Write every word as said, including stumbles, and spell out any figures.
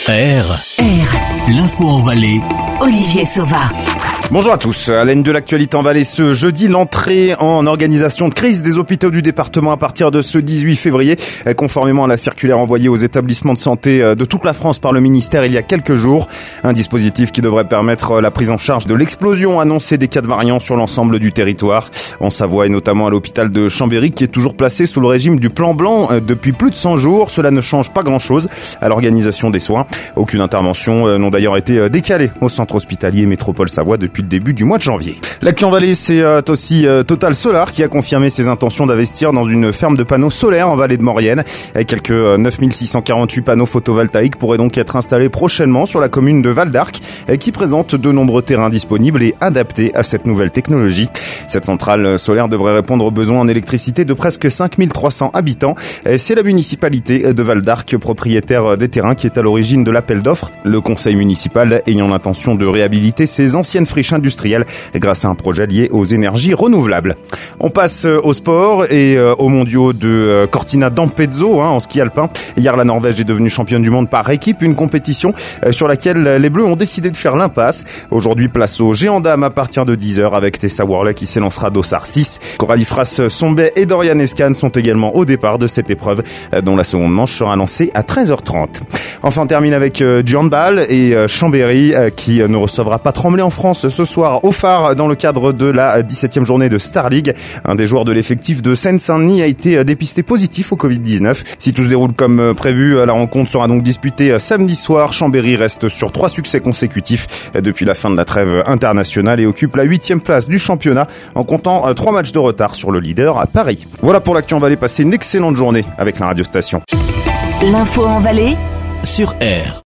R. R. L'info en Valais. Olivier Sauva. Bonjour à tous. À l'aine de l'actualité en Valais ce jeudi, l'entrée en organisation de crise des hôpitaux du département à partir de ce dix-huit février, conformément à la circulaire envoyée aux établissements de santé de toute la France par le ministère il y a quelques jours. Un dispositif qui devrait permettre la prise en charge de l'explosion annoncée des cas de variants sur l'ensemble du territoire. En Savoie et notamment à l'hôpital de Chambéry qui est toujours placé sous le régime du plan blanc depuis plus de cent jours. Cela ne change pas grand-chose à l'organisation des soins. Aucune intervention n'a d'ailleurs été décalée au centre hospitalier Métropole Savoie depuis le début du mois de janvier. L'actu en Valais, c'est euh, aussi euh, Total Solar qui a confirmé ses intentions d'investir dans une ferme de panneaux solaires en vallée de Maurienne. Et quelques euh, neuf mille six cent quarante-huit panneaux photovoltaïques pourraient donc être installés prochainement sur la commune de Val d'Arc, euh, qui présente de nombreux terrains disponibles et adaptés à cette nouvelle technologie. Cette centrale solaire devrait répondre aux besoins en électricité de presque cinq mille trois cents habitants. Et c'est la municipalité de Val d'Arc, propriétaire des terrains, qui est à l'origine de l'appel d'offres. Le conseil municipal ayant l'intention de réhabiliter ses anciennes friches industrielles grâce à un projet lié aux énergies renouvelables. On passe au sport et aux mondiaux de Cortina d'Ampezzo hein, en ski alpin. Hier, la Norvège est devenue championne du monde par équipe, une compétition sur laquelle les Bleus ont décidé de faire l'impasse. Aujourd'hui, place au géant dames à partir de dix heures avec Tessa Worley qui s'élancera d'Ossard six. Coralie Frasse-Sombet et Dorian Escan sont également au départ de cette épreuve dont la seconde manche sera lancée à treize heures trente. Enfin, on termine avec du handball et Chambéry qui ne recevra pas Tremblay en France ce soir au Phare dans le cadre de la dix-septième journée de Star League. Un des joueurs de l'effectif de Seine-Saint-Denis a été dépisté positif au covid dix-neuf. Si tout se déroule comme prévu, la rencontre sera donc disputée samedi soir. Chambéry reste sur trois succès consécutifs depuis la fin de la trêve internationale et occupe la huitième place du championnat en comptant trois matchs de retard sur le leader à Paris. Voilà pour l'actu en Valais. Passez une excellente journée avec la radio station. L'info en Valais Sur R.